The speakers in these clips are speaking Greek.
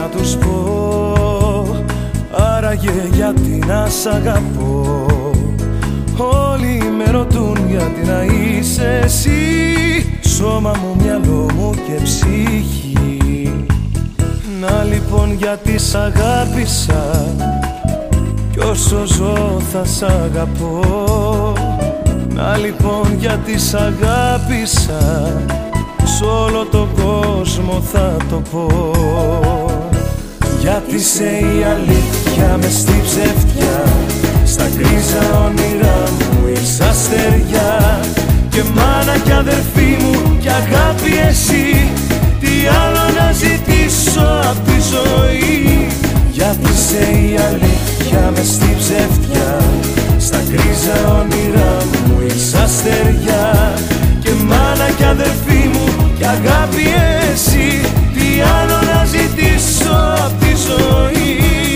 να τους πω, άραγε γιατί να σ' αγαπώ. Όλοι με ρωτούν γιατί να είσαι εσύ, σώμα μου, μυαλό μου και ψυχή. Να λοιπόν γιατί σ' αγάπησα κι όσο ζω θα σ' αγαπώ. Να λοιπόν γιατί σ' αγάπησα, σ' όλο τον κόσμο θα το πω. Γιατί είσαι η αλήθεια μες στη ψευτιά, στα γκρίζα όνειρά μου είσαι αστεριά. Και μάνα κι αδερφή μου κι αγάπη εσύ, τι άλλο να ζητήσω απ' τη ζωή. Γιατί είσαι η αλήθεια μες στη ψευτιά, στα γκρίζα όνειρά μου είσαι αστεριά. Και μάνα κι αδερφή μου κι αγάπη εσύ, τι άλλο να ζητήσω απ' τη ζωή.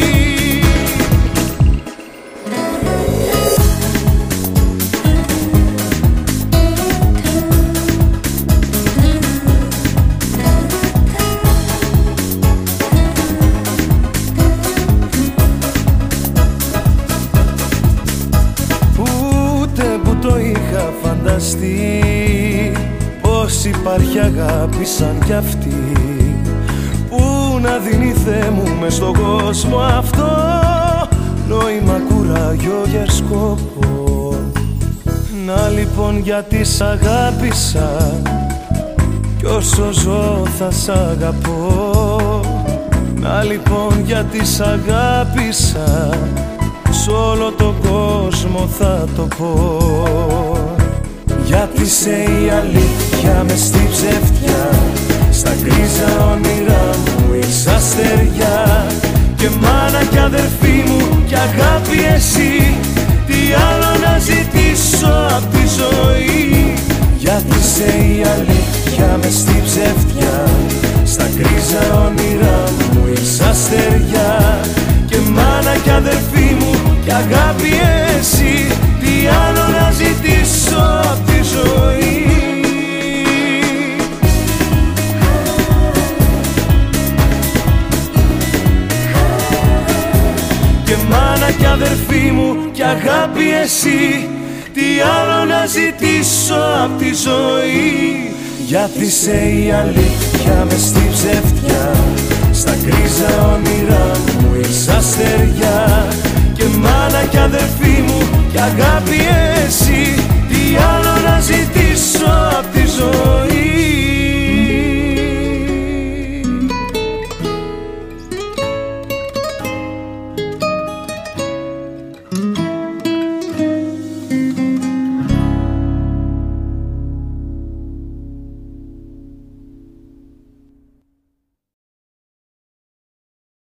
Φανταστεί πως υπάρχει αγάπη σαν κι αυτή, που να δίνει Θεέ μου μες στον κόσμο αυτό νόημα, κουράγιο και σκοπό. Να λοιπόν γιατί σ' αγάπησα κι όσο ζω θα σ' αγαπώ. Να λοιπόν γιατί σ' αγάπησα, σ' όλο τον κόσμο θα το πω. Γιατί είσαι η αλήθεια μες στη ψευτιά, στα γκρίζα όνειρά μου είσαι αστεριά. Και μάνα κι αδερφή μου κι αγάπη εσύ, τι άλλο να ζητήσω απ' τη ζωή. Γιατί είσαι η αλήθεια μες στη ψευτιά, στα γκρίζα όνειρά μου είσαι αστεριά. Και μάνα κι αδερφή μου κι αγάπη εσύ, τι άλλο να ζητήσω απ' τη ζωή. Και μάνα κι αδερφή μου κι αγάπη εσύ, τι άλλο να ζητήσω απ' τη ζωή. Γιατί είσαι η αλήθεια μες στη ψευτιά, στα γκρίζα όνειρά μου είσαι αστεριά. Και μάνα κι αδερφή μου κι αγάπη